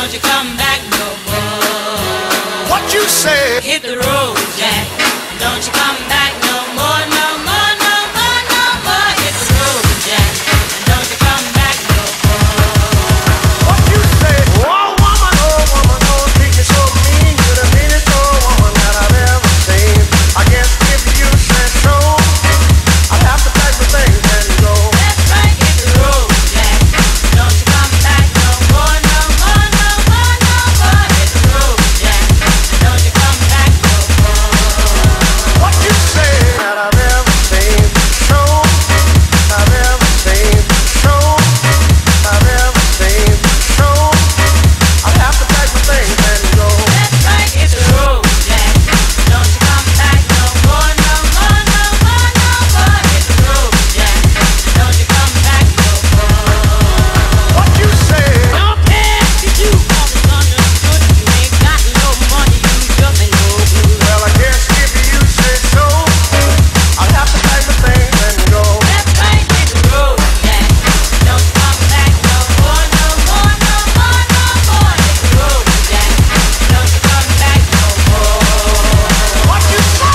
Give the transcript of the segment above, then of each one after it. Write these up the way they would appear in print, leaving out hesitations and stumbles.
don't you come back no more. What you say? Hit the road, Jack, and don't you come back no more, no more, no more, no more. Hit the road, Jack, and don't you come back no more. What you say? Oh woman, don't treat me so mean. You're the meanest old woman that I've ever seen. I guess if you said so, I'd have to pack my things and go. That's right, hit the road, Jack, and don't you come back no more, no more, no more, no more. Hit the road, Jack, and don't you come back no more. What you say? That I've ever seen. So I've ever seen. So I've ever seen. So I'd have to pack my things and go. That's right, hit the road, Jack, and don't you come back no more, no more, no more, no more. Hit the road, Jack, and don't you come back no more. What you say? Don't care if you do all this understood. You ain't got no money, you just ain't no good. Well, I guess if you say so, I'll have to pack my things and go. That's right, hit the road, Jack, and don't you come back no more, no more, no more, no more. Hit the road, Jack, and don't you come back no more. What you say?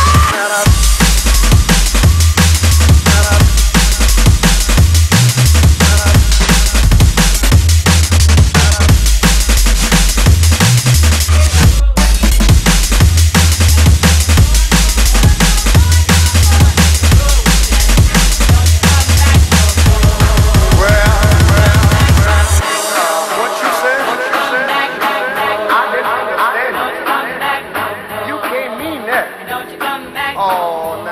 What you said? I didn't understand. You can't mean that. Don't you come back Oh,